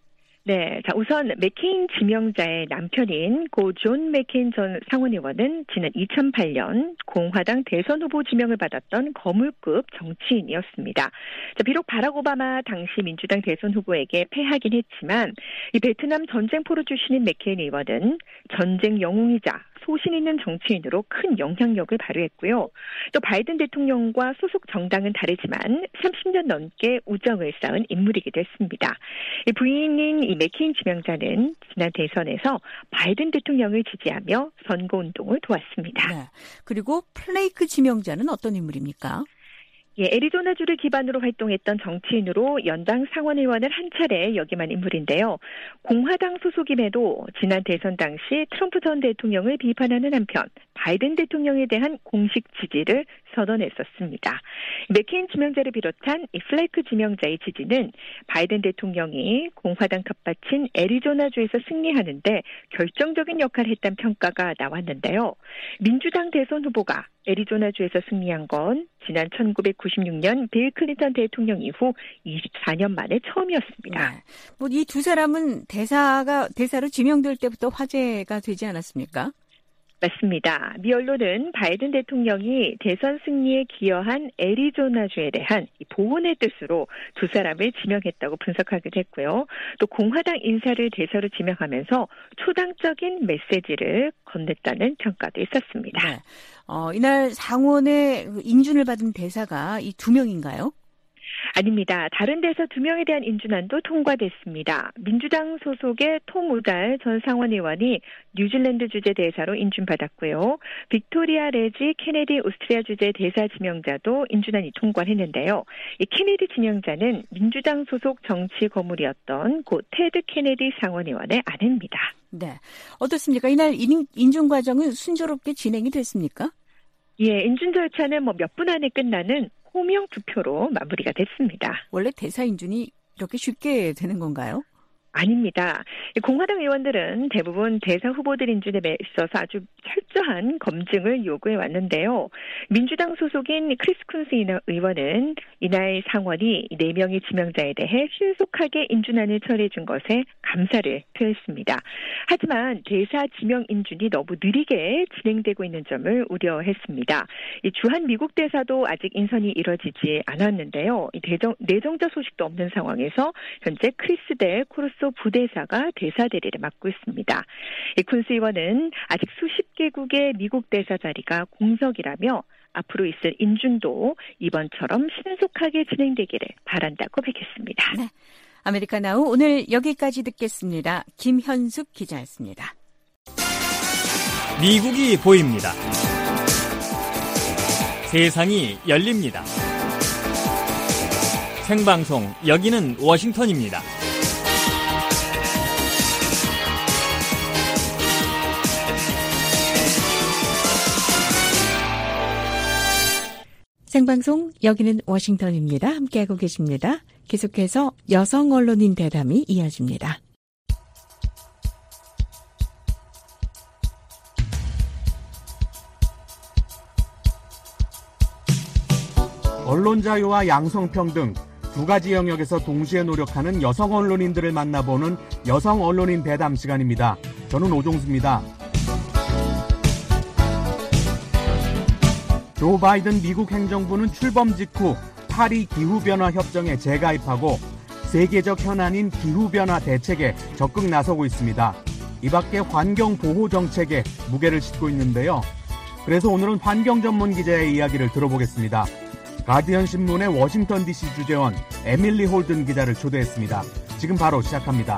네, 자 우선 맥케인 지명자의 남편인 고 존 맥케인 전 상원의원은 지난 2008년 공화당 대선 후보 지명을 받았던 거물급 정치인이었습니다. 자, 비록 바락 오바마 당시 민주당 대선 후보에게 패하긴 했지만 이 베트남 전쟁 포로 출신인 맥케인 의원은 전쟁 영웅이자 소신 있는 정치인으로 큰 영향력을 발휘했고요. 또 바이든 대통령과 소속 정당은 다르지만 30년 넘게 우정을 쌓은 인물이기도 했습니다. 이 부인인 이 맥케인 지명자는 지난 대선에서 바이든 대통령을 지지하며 선거운동을 도왔습니다. 네. 그리고 플레이크 지명자는 어떤 인물입니까? 예, 애리조나주를 기반으로 활동했던 정치인으로 연당 상원의원을 한 차례 역임한 인물인데요. 공화당 소속임에도 지난 대선 당시 트럼프 전 대통령을 비판하는 한편 바이든 대통령에 대한 공식 지지를 선언했었습니다. 맥케인 지명자를 비롯한 이 플레이크 지명자의 지지는 바이든 대통령이 공화당 텃밭인 애리조나주에서 승리하는데 결정적인 역할을 했다는 평가가 나왔는데요. 민주당 대선 후보가 애리조나주에서 승리한 건 지난 1996년 빌 클린턴 대통령 이후 24년 만에 처음이었습니다. 네. 뭐 이 두 사람은 대사로 지명될 때부터 화제가 되지 않았습니까? 맞습니다. 미 언론은 바이든 대통령이 대선 승리에 기여한 애리조나주에 대한 보훈의 뜻으로 두 사람을 지명했다고 분석하기도 했고요. 또 공화당 인사를 대사로 지명하면서 초당적인 메시지를 건넸다는 평가도 있었습니다. 네. 이날 상원의 인준을 받은 대사가 이 두 명인가요? 아닙니다. 다른 데서 두 명에 대한 인준안도 통과됐습니다. 민주당 소속의 톰 우달 전 상원의원이 뉴질랜드 주재 대사로 인준받았고요. 빅토리아 레지 케네디 오스트리아 주재 대사 지명자도 인준안이 통과했는데요. 이 케네디 지명자는 민주당 소속 정치 거물이었던 고 테드 케네디 상원의원의 아내입니다. 네, 어떻습니까? 이날 인준 과정은 순조롭게 진행이 됐습니까? 예, 인준 절차는 몇 분 안에 끝나는 호명 투표로 마무리가 됐습니다. 원래 대사 인준이 이렇게 쉽게 되는 건가요? 아닙니다. 공화당 의원들은 대부분 대사 후보들 인준에 있어서 아주 철저한 검증을 요구해 왔는데요. 민주당 소속인 크리스 쿤스 의원은 이날 상원이 4명의 지명자에 대해 신속하게 인준안을 처리해 준 것에 감사를 표했습니다. 하지만 대사 지명 인준이 너무 느리게 진행되고 있는 점을 우려했습니다. 주한 미국 대사도 아직 인선이 이뤄지지 않았는데요. 내정자 소식도 없는 상황에서 현재 크리스 델 코르소 부대사가 대사 대리를 맡고 있습니다. 쿤스 의원은 아직 수십 개국 한국의 미국 대사 자리가 공석이라며 앞으로 있을 인준도 이번처럼 신속하게 진행되기를 바란다고 밝혔습니다. 네. 아메리카나우 오늘 여기까지 듣겠습니다. 김현숙 기자였습니다. 미국이 보입니다. 세상이 열립니다. 생방송 여기는 워싱턴입니다. 생방송 여기는 워싱턴입니다. 함께하고 계십니다. 계속해서 여성 언론인 대담이 이어집니다. 언론 자유와 양성평등 두 가지 영역에서 동시에 노력하는 여성 언론인들을 만나보는 여성 언론인 대담 시간입니다. 저는 오종수입니다. 조 바이든 미국 행정부는 출범 직후 파리 기후변화 협정에 재가입하고 세계적 현안인 기후변화 대책에 적극 나서고 있습니다. 이 밖에 환경보호 정책에 무게를 싣고 있는데요. 그래서 오늘은 환경 전문 기자의 이야기를 들어보겠습니다. 가디언 신문의 워싱턴 DC 주재원 에밀리 홀든 기자를 초대했습니다. 지금 바로 시작합니다.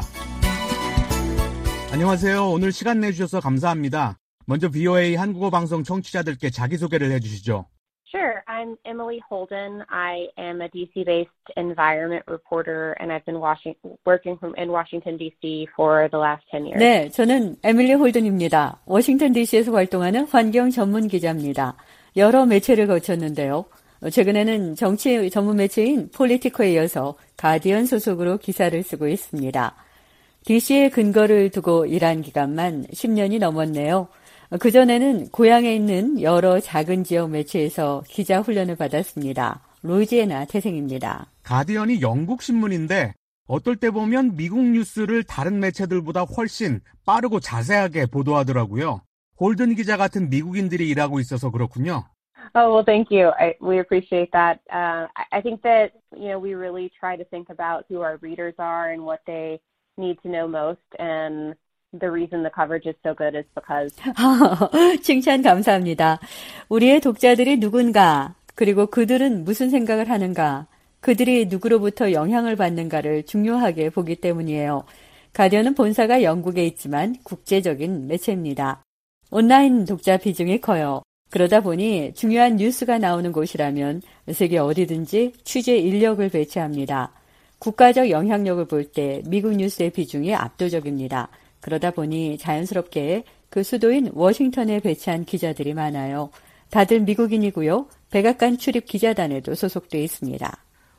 안녕하세요. 오늘 시간 내주셔서 감사합니다. 먼저 VOA 한국어 방송 청취자들께 자기소개를 해주시죠. Sure. I'm Emily Holden. I am a DC-based environment reporter, and I've been working in Washington, D.C. for the last 10 years. 네, 저는 에밀리 홀든입니다. 워싱턴 DC에서 활동하는 환경 전문 기자입니다. 여러 매체를 거쳤는데요. 최근에는 정치 전문 매체인 폴리티코에 이어서 가디언 소속으로 기사를 쓰고 있습니다. DC에 근거를 두고 일한 기간만 10년이 넘었네요. 그전에는 고향에 있는 여러 작은 지역 매체에서 기자 훈련을 받았습니다. 루이지애나 태생입니다. 가디언이 영국 신문인데 어떨 때 보면 미국 뉴스를 다른 매체들보다 훨씬 빠르고 자세하게 보도하더라고요. 홀든 기자 같은 미국인들이 일하고 있어서 그렇군요. Oh, well, thank you. We appreciate that. I think that, we really try to think about who our readers are and what they need to know most. And the reason the coverage is so good is because. 칭찬 감사합니다. 우리의 독자들이 누군가, 그리고 그들은 무슨 생각을 하는가, 그들이 누구로부터 영향을 받는가를 중요하게 보기 때문이에요. 가디언은 본사가 영국에 있지만 국제적인 매체입니다. 온라인 독자 비중이 커요. 그러다 보니 중요한 뉴스가 나오는 곳이라면 세계 어디든지 취재 인력을 배치합니다. 국가적 영향력을 볼 때 미국 뉴스의 비중이 압도적입니다. 그러다 보니 자연스럽게 그 수도인 워싱턴에 배치한 기자들이 많아요. 다들 미국인이고요. 백악관 출입 기자단에도 소속돼 있습니다.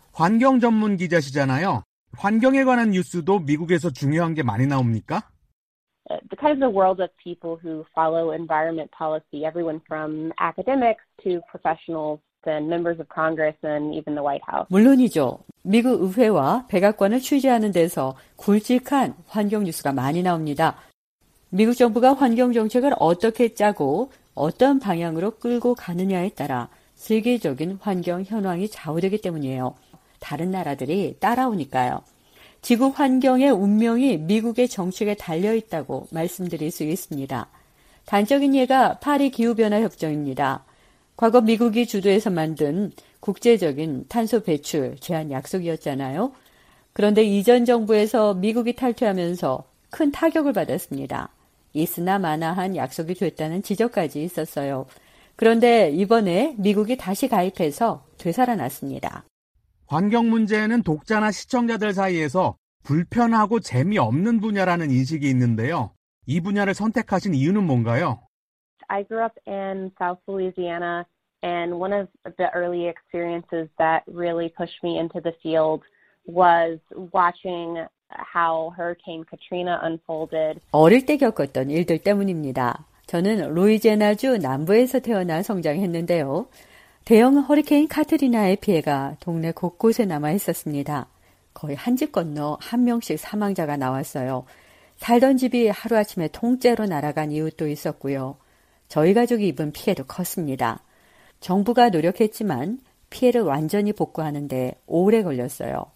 환경 전문 기자시잖아요. 환경에 관한 뉴스도 미국에서 중요한 게 많이 나옵니까? The kind of the world of people who follow environment policy, everyone from academics to professionals and members of Congress and even the White House. 물론이죠. 미국 의회와 백악관을 취재하는 데서 굵직한 환경 뉴스가 많이 나옵니다. 미국 정부가 환경 정책을 어떻게 짜고 어떤 방향으로 끌고 가느냐에 따라 세계적인 환경 현황이 좌우되기 때문이에요. 다른 나라들이 따라오니까요. 지구 환경의 운명이 미국의 정책에 달려있다고 말씀드릴 수 있습니다. 단적인 예가 파리 기후변화 협정입니다. 과거 미국이 주도해서 만든 국제적인 탄소 배출 제한 약속이었잖아요. 그런데 이전 정부에서 미국이 탈퇴하면서 큰 타격을 받았습니다. 있으나 마나한 약속이 됐다는 지적까지 있었어요. 그런데 이번에 미국이 다시 가입해서 되살아났습니다. 환경 문제는 독자나 시청자들 사이에서 불편하고 재미없는 분야라는 인식이 있는데요. 이 분야를 선택하신 이유는 뭔가요? I grew up in South Louisiana, and one of the early experiences that really pushed me into the field was watching how Hurricane Katrina unfolded. 어릴 때 겪었던 일들 때문입니다. 저는 루이지애나주 남부에서 태어나 성장했는데요. 대형 허리케인 카트리나의 피해가 동네 곳곳에 남아 있었습니다. 거의 한 집 건너 한 명씩 사망자가 나왔어요. 살던 집이 하루아침에 통째로 날아간 이웃도 있었고요. 저희 가족이 입은 피해도 컸습니다. 정부가 노력했지만 피해를 완전히 복구하는데 오래 걸렸어요.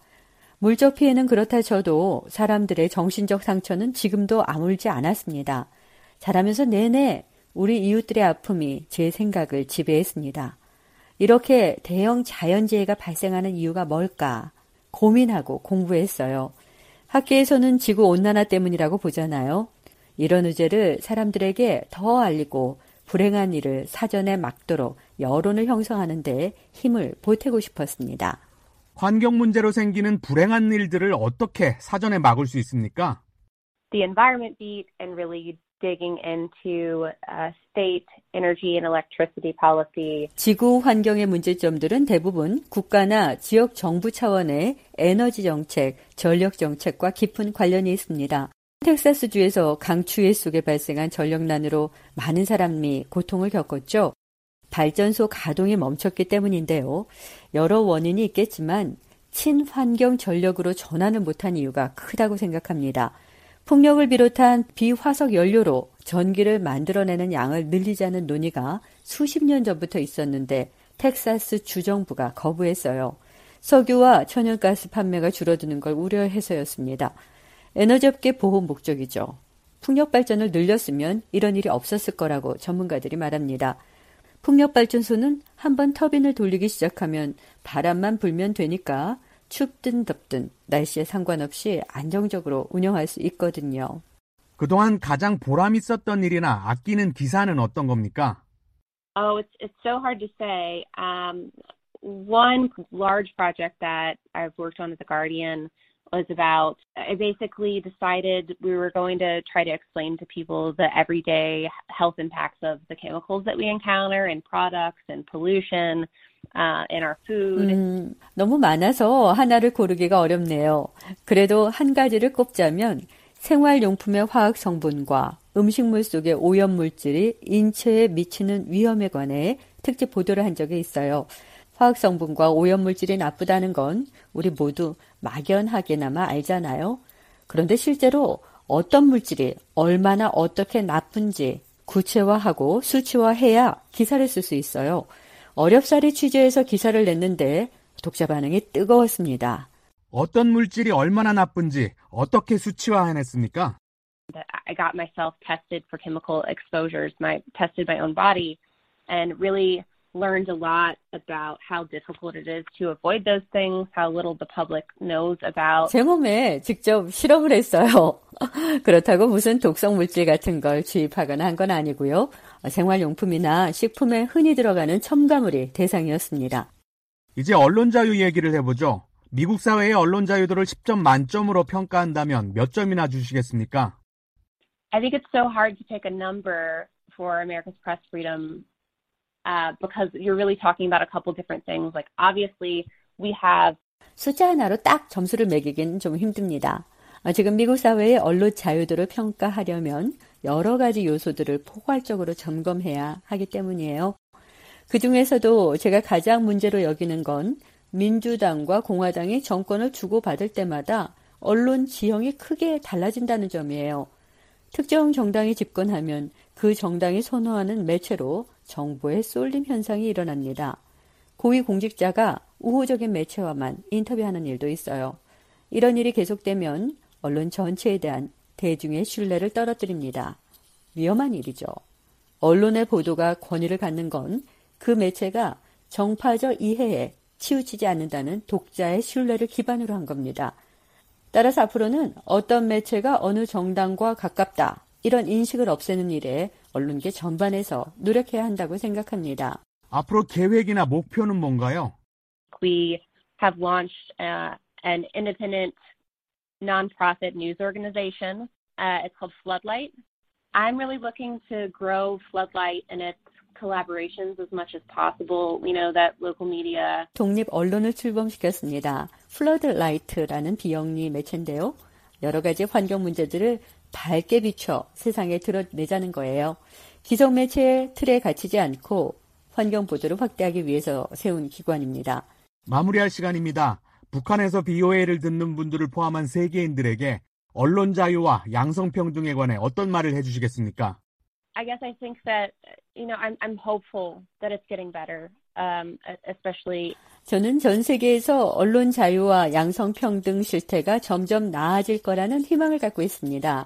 물적 피해는 그렇다 쳐도 사람들의 정신적 상처는 지금도 아물지 않았습니다. 자라면서 내내 우리 이웃들의 아픔이 제 생각을 지배했습니다. 이렇게 대형 자연재해가 발생하는 이유가 뭘까 고민하고 공부했어요. 학계에서는 지구온난화 때문이라고 보잖아요. 이런 의제를 사람들에게 더 알리고 불행한 일을 사전에 막도록 여론을 형성하는 데 힘을 보태고 싶었습니다. 환경 문제로 생기는 불행한 일들을 어떻게 사전에 막을 수 있습니까? The Environment Beat and really digging into state energy and electricity policy. 지구 환경의 문제점들은 대부분 국가나 지역 정부 차원의 에너지 정책, 전력 정책과 깊은 관련이 있습니다. 텍사스주에서 강추위 속에 발생한 전력난으로 많은 사람이 고통을 겪었죠. 발전소 가동이 멈췄기 때문인데요. 여러 원인이 있겠지만 친환경 전력으로 전환을 못한 이유가 크다고 생각합니다. 풍력을 비롯한 비화석 연료로 전기를 만들어내는 양을 늘리자는 논의가 수십 년 전부터 있었는데 텍사스 주정부가 거부했어요. 석유와 천연가스 판매가 줄어드는 걸 우려해서였습니다. 에너지업계 보호 목적이죠. 풍력 발전을 늘렸으면 이런 일이 없었을 거라고 전문가들이 말합니다. 풍력발전소는 한번 터빈을 돌리기 시작하면 바람만 불면 되니까 춥든 덥든 날씨에 상관없이 안정적으로 운영할 수 있거든요. 그동안 가장 보람 있었던 일이나 아끼는 기사는 어떤 겁니까? Oh, it's so hard to say. One large project that I've worked on at The Guardian was about, I basically decided we were going to try to explain to people the everyday health impacts of the chemicals that we encounter in products and pollution in our food. 너무 많아서 하나를 고르기가 어렵네요. 그래도 한 가지를 꼽자면 생활용품의 화학 성분과 음식물 속의 오염물질이 인체에 미치는 위험에 관해 특집 보도를 한 적이 있어요. 화학 성분과 오염물질이 나쁘다는 건 우리 모두 막연하게나마 알잖아요. 그런데 실제로 어떤 물질이 얼마나 어떻게 나쁜지 구체화하고 수치화해야 기사를 쓸 수 있어요. 어렵사리 취재해서 기사를 냈는데 독자 반응이 뜨거웠습니다. 어떤 물질이 얼마나 나쁜지 어떻게 수치화해냈습니까? I got myself tested for chemical exposures, tested my own body, and really learned a lot about how difficult it is to avoid those things, how little the public knows about. 제 몸에 직접 실험을 했어요. 그렇다고 무슨 독성 물질 같은 걸 주입하거나 한 건 아니고요. 생활용품이나 식품에 흔히 들어가는 첨가물이 대상이었습니다. 이제 언론 자유 얘기를 해보죠. 미국 사회의 언론 자유도를 10점 만점으로 평가한다면 몇 점이나 주시겠습니까? I think it's so hard to pick a number for America's press freedom because you're really talking about a couple different things. Like obviously we have 숫자 하나로 딱 점수를 매기긴 좀 힘듭니다. 지금 미국 사회의 언론 자유도를 평가하려면 여러 가지 요소들을 포괄적으로 점검해야 하기 때문이에요. 그중에서도 제가 가장 문제로 여기는 건 민주당과 공화당이 정권을 주고받을 때마다 언론 지형이 크게 달라진다는 점이에요. 특정 정당이 집권하면 그 정당이 선호하는 매체로 정보의 쏠림 현상이 일어납니다. 고위공직자가 우호적인 매체와만 인터뷰하는 일도 있어요. 이런 일이 계속되면 언론 전체에 대한 대중의 신뢰를 떨어뜨립니다. 위험한 일이죠. 언론의 보도가 권위를 갖는 건 그 매체가 정파적 이해에 치우치지 않는다는 독자의 신뢰를 기반으로 한 겁니다. 따라서 앞으로는 어떤 매체가 어느 정당과 가깝다 이런 인식을 없애는 일에 언론계 전반에서 노력해야 한다고 생각합니다. 앞으로 계획이나 목표는 뭔가요? We have launched an independent non-profit news organization. It's called Floodlight. I'm really looking to grow Floodlight and its collaborations as much as possible. We know that local media. 독립 언론을 출범시켰습니다. Floodlight라는 비영리 매체인데요. 여러 가지 환경 문제들을 밝게 비춰 세상에 드러내자는 거예요. 기성 매체의 틀에 갇히지 않고 환경 보도를 확대하기 위해서 세운 기관입니다. 마무리할 시간입니다. 북한에서 BOA를 듣는 분들을 포함한 세계인들에게 언론 자유와 양성평등에 관해 어떤 말을 해주시겠습니까? I guess I think that, I'm hopeful that it's getting better, especially. 저는 전 세계에서 언론 자유와 양성평등 실태가 점점 나아질 거라는 희망을 갖고 있습니다.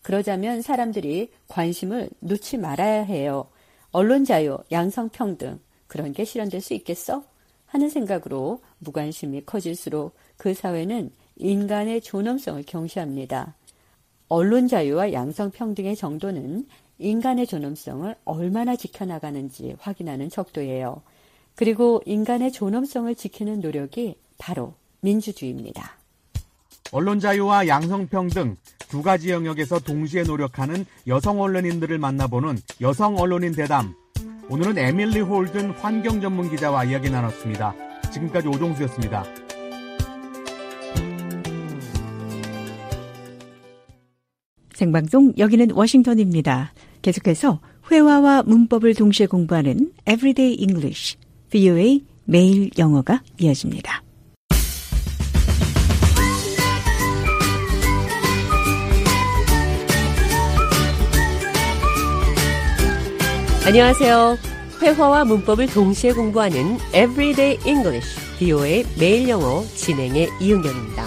그러자면 사람들이 관심을 놓지 말아야 해요. 언론 자유, 양성평등, 그런 게 실현될 수 있겠어? 하는 생각으로 무관심이 커질수록 그 사회는 인간의 존엄성을 경시합니다. 언론 자유와 양성평등의 정도는 인간의 존엄성을 얼마나 지켜나가는지 확인하는 척도예요. 그리고 인간의 존엄성을 지키는 노력이 바로 민주주의입니다. 언론 자유와 양성평등 두 가지 영역에서 동시에 노력하는 여성 언론인들을 만나보는 여성 언론인 대담. 오늘은 에밀리 홀든 환경 전문 기자와 이야기 나눴습니다. 지금까지 오종수였습니다. 생방송 여기는 워싱턴입니다. 계속해서 회화와 문법을 동시에 공부하는 Everyday English, VOA 매일 영어가 이어집니다. 안녕하세요. 회화와 문법을 동시에 공부하는 Everyday English, VOA 매일 영어 진행의 이은경입니다.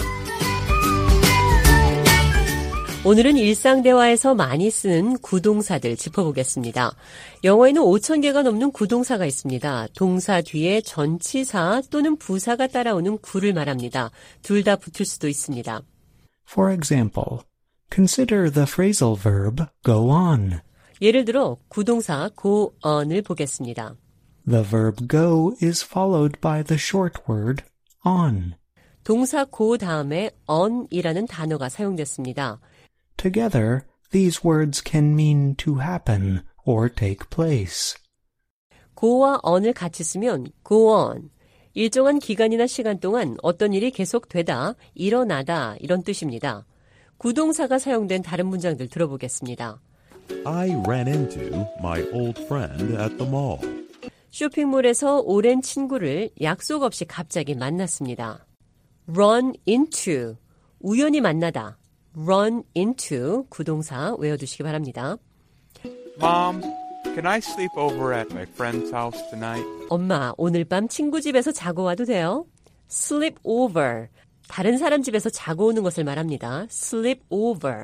오늘은 일상 대화에서 많이 쓰는 구동사들 짚어보겠습니다. 영어에는 5,000개가 넘는 구동사가 있습니다. 동사 뒤에 전치사 또는 부사가 따라오는 구를 말합니다. 둘 다 붙을 수도 있습니다. For example, consider the phrasal verb go on. 예를 들어 구동사 go on을 보겠습니다. The verb go is followed by the short word on. 동사 go 다음에 on이라는 단어가 사용됐습니다. Together, these words can mean to happen or take place. go와 on을 같이 쓰면 go on. 일정한 기간이나 시간 동안 어떤 일이 계속되다, 일어나다 이런 뜻입니다. 구동사가 사용된 다른 문장들 들어보겠습니다. I ran into my old friend at the mall. 쇼핑몰에서 오랜 친구를 약속 없이 갑자기 만났습니다. run into, 우연히 만나다. run into, 구동사 외워두시기 바랍니다. Mom, can I sleep over at my friend's house tonight? 엄마, 오늘 밤 친구 집에서 자고 와도 돼요? sleep over, 다른 사람 집에서 자고 오는 것을 말합니다. sleep over.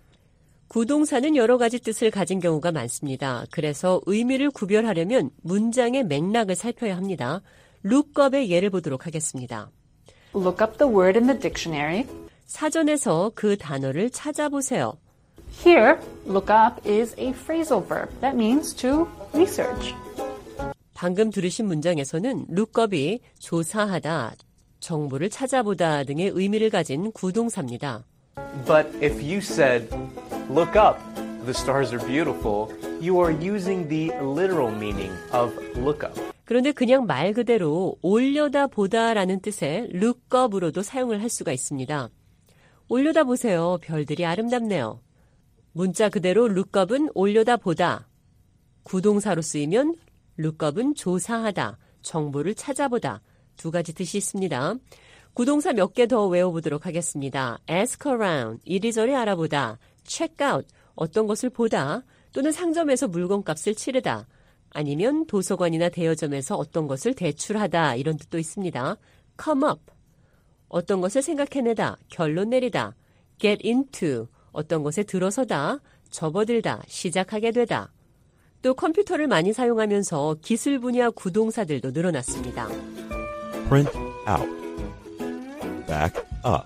구동사는 여러 가지 뜻을 가진 경우가 많습니다. 그래서 의미를 구별하려면 문장의 맥락을 살펴야 합니다. look up의 예를 보도록 하겠습니다. Look up the word in the dictionary. 사전에서 그 단어를 찾아보세요. Here, look up is a phrasal verb. That means to research. 방금 들으신 문장에서는 look up이 조사하다, 정보를 찾아보다 등의 의미를 가진 구동사입니다. But if you said, look up, the stars are beautiful, you are using the literal meaning of look up. 그런데 그냥 말 그대로 올려다보다라는 뜻의 look up으로도 사용을 할 수가 있습니다. 올려다보세요. 별들이 아름답네요. 문자 그대로 look up은 올려다보다. 구동사로 쓰이면 look up은 조사하다, 정보를 찾아보다. 두 가지 뜻이 있습니다. 구동사 몇 개 더 외워보도록 하겠습니다. ask around, 이리저리 알아보다. check out, 어떤 것을 보다. 또는 상점에서 물건값을 치르다. 아니면 도서관이나 대여점에서 어떤 것을 대출하다. 이런 뜻도 있습니다. come up, 어떤 것을 생각해내다, 결론 내리다. get into, 어떤 것에 들어서다, 접어들다, 시작하게 되다. 또 컴퓨터를 많이 사용하면서 기술 분야 구동사들도 늘어났습니다. Print out. Back up.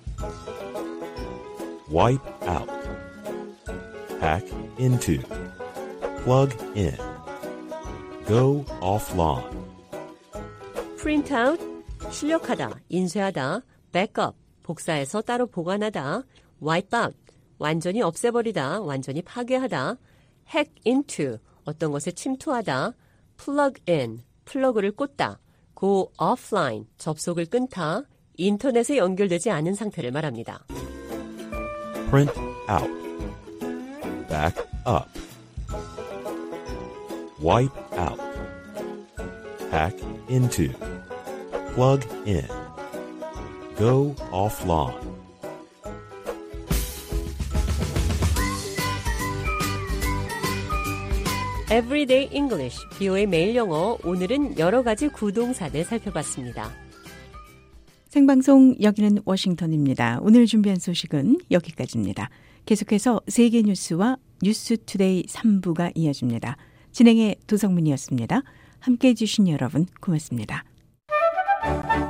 Wipe out. Hack into. Plug in. Go offline. print out, 출력하다, 인쇄하다. back up, 복사해서 따로 보관하다. wipe out, 완전히 없애버리다, 완전히 파괴하다. hack into, 어떤 것에 침투하다. plug in, 플러그를 꽂다. go offline, 접속을 끊다. 인터넷에 연결되지 않은 상태를 말합니다. Print out. Back up. Wipe out. Hack into. Plug in. Go offline. Everyday English, VOA 매일 영어. 오늘은 여러 가지 구동사들 살펴봤습니다. 생방송 여기는 워싱턴입니다. 오늘 준비한 소식은 여기까지입니다. 계속해서 세계 뉴스와 뉴스투데이 3부가 이어집니다. 진행의 도성문이었습니다. 함께해 주신 여러분 고맙습니다.